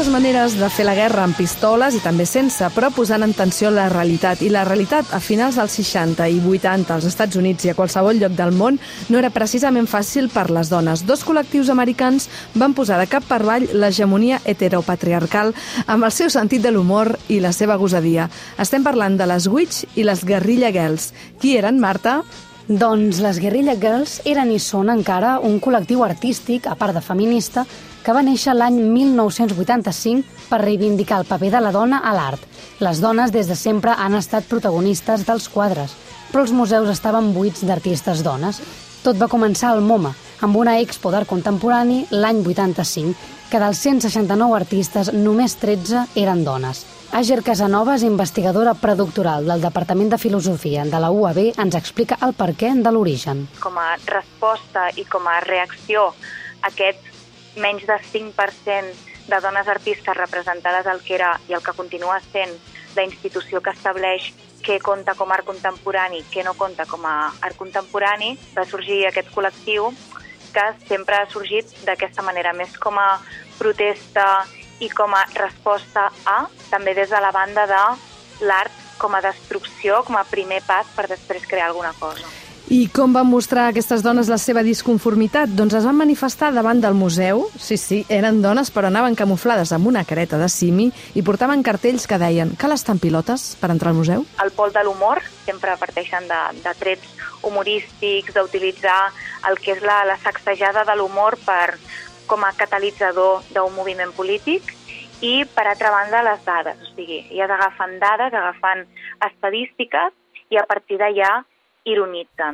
maneres de fer la guerra amb pistoles i també sense, però posant en tensió la realitat. I la realitat, a finals dels 60 i 80 als Estats Units i a qualsevol lloc del món, no era precisament fàcil per les dones. Dos col·lectius americans van posar de cap per avall l'hegemonia heteropatriarcal amb el seu sentit de l'humor i la seva gosadia. Estem parlant de les Witch i les Guerrilla Girls. Qui eren, Marta? Doncs les Guerrilla Girls eren i són encara un col·lectiu artístic, a part de feminista, que va néixer l'any 1985 per reivindicar el paper de la dona a l'art. Les dones des de sempre han estat protagonistes dels quadres, però els museus estaven buits d'artistes dones. Tot va començar al MoMA, amb una expo d'art contemporani l'any 85, que dels 169 artistes només 13 eren dones. Àger Casanovas, investigadora predoctoral del Departament de Filosofia de la UAB, ens explica el perquè de l'origen. Com a resposta i com a reacció a aquest menys de 5% de dones artistes representades al que era i el que continua sent la institució que estableix què compta com a art contemporani, què no compta com a art contemporani, va sorgir aquest col·lectiu que sempre ha sorgit d'aquesta manera, més com a protesta i com a resposta a, també des de la banda de l'art com a destrucció, com a primer pas per després crear alguna cosa. I com van mostrar aquestes dones la seva disconformitat? Doncs es van manifestar davant del museu. Sí, eren dones, però anaven camuflades amb una careta de simi i portaven cartells que deien «Cal estar en pilotes per entrar al museu?» El pol de l'humor sempre parteixen de trets humorístics, d'utilitzar el que és la sacsejada de l'humor com a catalitzador d'un moviment polític i, per altra banda, les dades. O sigui, elles agafen dades, agafen estadístiques i a partir d'allà ironitzen.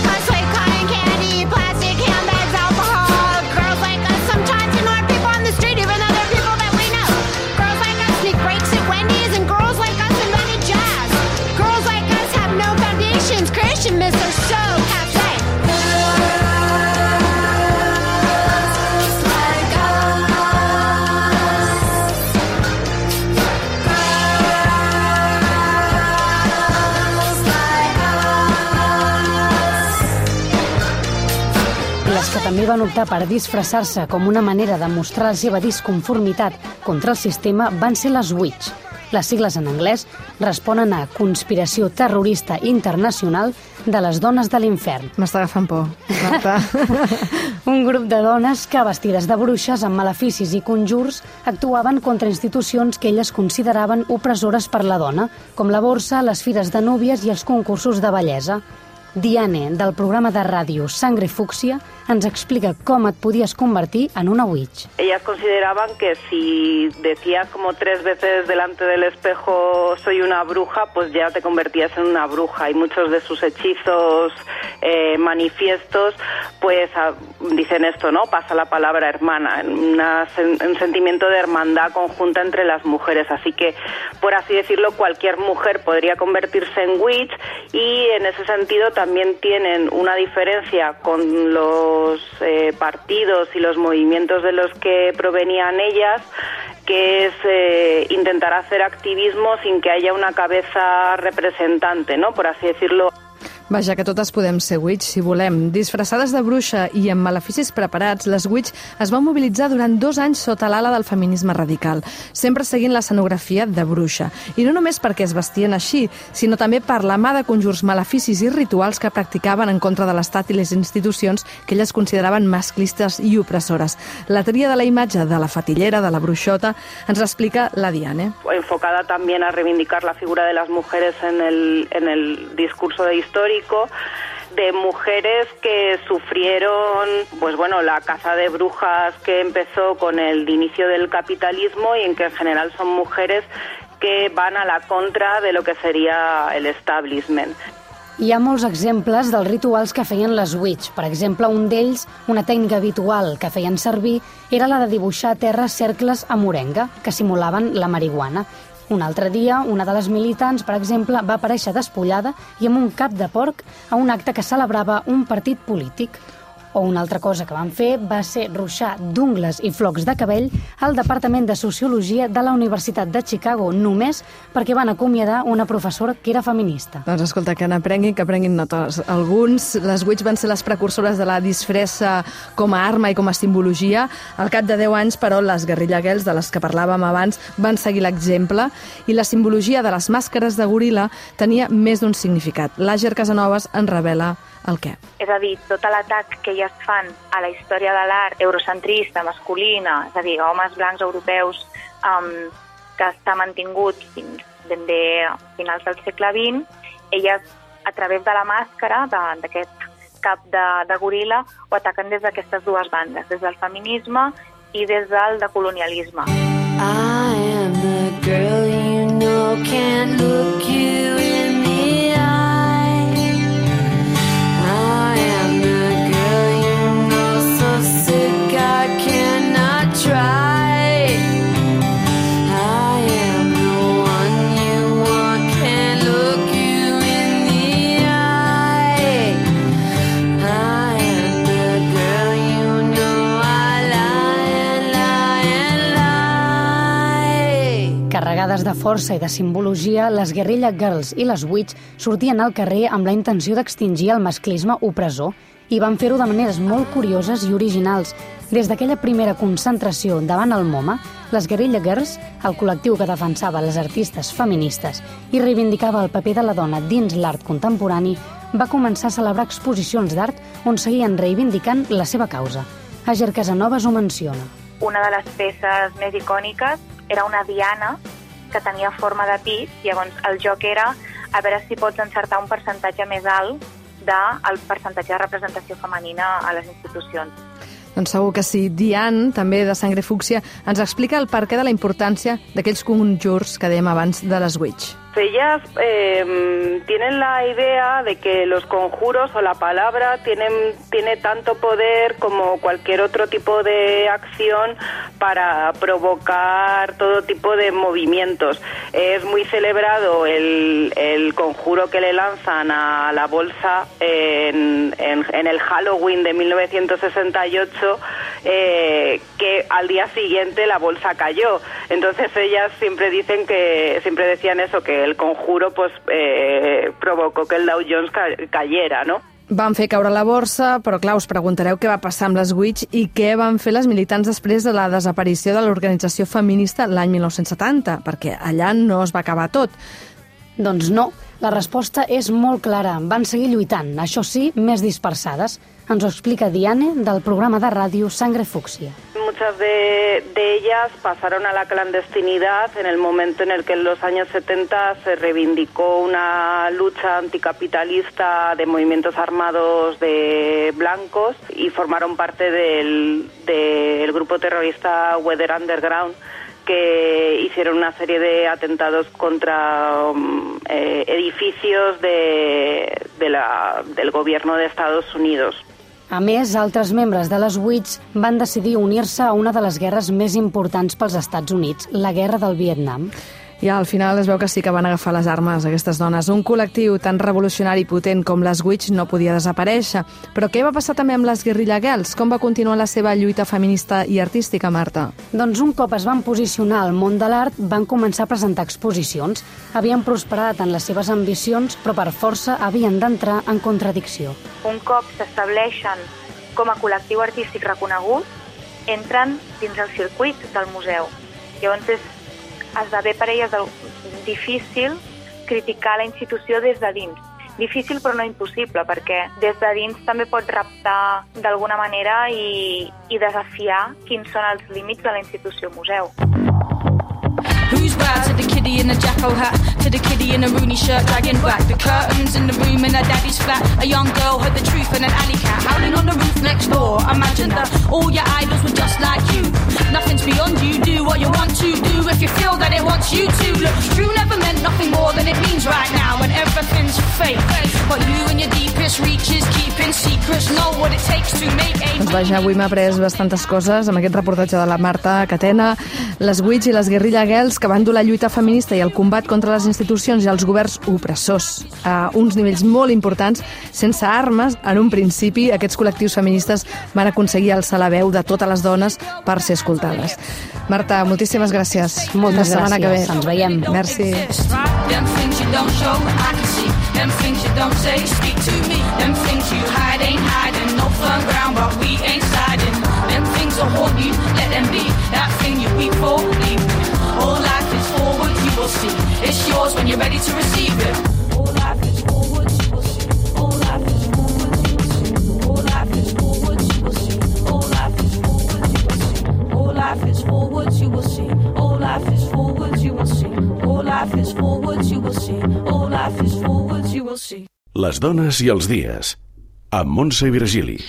Les que també van optar per disfressar-se com una manera de mostrar la seva disconformitat contra el sistema van ser les Witch. Les sigles en anglès responen a Conspiració Terrorista Internacional de les Dones de l'Infern. M'està agafant por, Marta. Un grup de dones que, vestides de bruixes amb maleficis i conjurs, actuaven contra institucions que elles consideraven opressores per la dona, com la borsa, les fires de núvies i els concursos de bellesa. Diane, del programa de ràdio Sangre Fúcsia, ens explica com et podies convertir en una witch. Ellas consideraban que si decías como 3 veces delante del espejo soy una bruja, pues ya te convertías en una bruja. Y muchos de sus hechizos manifiestos, pues dicen esto, ¿no? Pasa la palabra hermana, un sentimiento de hermandad conjunta entre las mujeres. Así que, por así decirlo, cualquier mujer podría convertirse en witch y en ese sentido también tienen una diferencia con los partidos y los movimientos de los que provenían ellas, que es intentar hacer activismo sin que haya una cabeza representante, ¿no? Por así decirlo. Vaja, que totes podem ser witch, si volem. Disfressades de bruixa i amb maleficis preparats, les witch es van mobilitzar durant 2 anys sota l'ala del feminisme radical, sempre seguint l'escenografia de bruixa. I no només perquè es vestien així, sinó també per la mà de conjurs, maleficis i rituals que practicaven en contra de l'Estat i les institucions que elles consideraven masclistes i opressores. La tria de la imatge de la fatillera, de la bruixota, ens l'explica la Diane. Enfocada también a reivindicar la figura de las mujeres en el discurso de histórico, de mujeres que sufrieron, pues bueno, la caza de brujas que empezó con el inicio del capitalismo y en que en general son mujeres que van a la contra de lo que sería el establishment. Hi ha molts exemples dels rituals que feien les witch. Per exemple, un d'ells, una tècnica habitual que feien servir, era la de dibuixar a terra cercles amb morenga, que simulaven la marihuana. Un altre dia, una de les militants, per exemple, va aparèixer despullada i amb un cap de porc a un acte que celebrava un partit polític. O una altra cosa que van fer va ser ruixar d'ungles i flocs de cabell al Departament de Sociologia de la Universitat de Chicago, només perquè van acomiadar una professora que era feminista. Doncs escolta, que n'aprenguin notes. Les witch van ser les precursores de la disfressa com a arma i com a simbologia. Al cap de 10 anys, però, les guerrilla girls, de les que parlàvem abans, van seguir l'exemple i la simbologia de les màscares de goril·la tenia més d'un significat. L'Àger Casanovas en revela el què. És a dir, tot l'atac que elles fan a la història de l'art eurocentrista, masculina, és a dir, homes blancs europeus, que està mantingut fins ben bé a finals del segle XX, elles, a través de la màscara, d'aquest cap de goril·la, ho ataquen des d'aquestes dues bandes, des del feminisme i des del decolonialisme. I am the girl you know can't look you in the eye. I am the girl you know so sick I cannot try. I am the one you want, can't look you in the eye. I am the girl you know I lie. Carregades de força i de simbologia, les guerrilla girls i les witch sortien al carrer amb la intenció d'extingir el masclisme opressor i van fer-ho de maneres molt curioses i originals. Des d'aquella primera concentració davant el MoMA, les guerrilla girls, el col·lectiu que defensava les artistes feministes i reivindicava el paper de la dona dins l'art contemporani, va començar a celebrar exposicions d'art on seguien reivindicant la seva causa. Àger Casanovas ho menciona. Una de les peces més icòniques era una diana que tenia forma de pis, llavors el joc era a veure si pots encertar un percentatge més alt del percentatge de representació femenina a les institucions. Doncs segur que sí. Diane, també de Sangre Fúcsia, ens explica el perquè de la importància d'aquells conjurs que dèiem abans de les witch. Ellas tienen la idea de que los conjuros o la palabra tiene tanto poder como cualquier otro tipo de acción para provocar todo tipo de movimientos. Es muy celebrado el conjuro que le lanzan a la bolsa en el Halloween de 1968, que al día siguiente la bolsa cayó. Entonces ellas siempre decían eso, que el conjuro pues provocó que el Dow Jones cayera, ¿no? Van fer caure la borsa, però clar, us preguntareu què va passar amb les witch i què van fer les militants després de la desaparició de l'organització feminista l'any 1970, perquè allà no es va acabar tot. Doncs no, la resposta és molt clara. Van seguir lluitant, això sí, més dispersades. Ens ho explica Diane, del programa de ràdio Sangre Fúcsia. Muchas de ellas pasaron a la clandestinidad en el momento en el que en los años 70 se reivindicó una lucha anticapitalista de movimientos armados de blancos y formaron parte del grupo terrorista Weather Underground, que hicieron una serie de atentados contra edificios del gobierno de Estados Unidos. A més, altres membres de les witch van decidir unir-se a una de les guerres més importants pels Estats Units, la Guerra del Vietnam. I al final es veu que sí que van agafar les armes aquestes dones. Un col·lectiu tan revolucionari i potent com les witch no podia desaparèixer. Però què va passar també amb les guerrilla girls? Com va continuar la seva lluita feminista i artística, Marta? Doncs un cop es van posicionar al món de l'art, van començar a presentar exposicions. Havien prosperat en les seves ambicions, però per força havien d'entrar en contradicció. Un cop s'estableixen com a col·lectiu artístic reconegut, entren dins el circuit del museu. Llavors esdevé per elles difícil criticar la institució des de dins. Difícil però no impossible, perquè des de dins també pots reptar d'alguna manera i desafiar quins són els límits de la institució museu. Who's bad? To the kiddie in a jacko hat, to the kiddie in a Rooney shirt, dragging back the curtains in the room in her daddy's flat. A young girl heard the truth in an alley cat, howling on the roof next door. Imagine that all your idols were just like you. Nothing Nothing's beyond you. Do what you want to do if you feel that it wants you to. Look, true never meant nothing more than it means right now, and everything's fake. But you and your deepest reaches, keeping secrets, know what it takes to make a... Doncs vaja, avui m'ha après bastantes coses amb aquest reportatge de la Marta Catena. Les Witch i les Guerrilla Girls que van dur la lluita feminista i el combat contra les institucions i els governs opressors a uns nivells molt importants, sense armes. En un principi, aquests col·lectius feministes van aconseguir alçar la veu de totes les dones per ser escoltades. Marta, moltíssimes gràcies. Moltes La setmana gràcies. que ve. Ens veiem. Merci. Them things you don't show, I can see. Them things you don't say, speak to me. Them things you hide ain't hiding. No firm ground, but we ain't sliding. Them things will haunt you, let them be. That thing you weep for, leave me. All life is forward, you will see. It's yours when you're ready to receive it. All life is forward, you will see. All life is forward, you will see. All life is forward, you will see. All life is forward, you will see. All life is forward, you will see. All life is forward, you will see. All life is forward, you will see. All life is forward, you will see. Les dones i els dies, amb Montse i Virgili.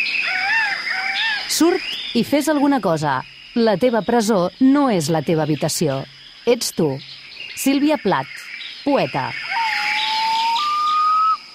Surt i fes alguna cosa. La teva presó no és la teva habitació. Ets tu. Sílvia Plath, poeta.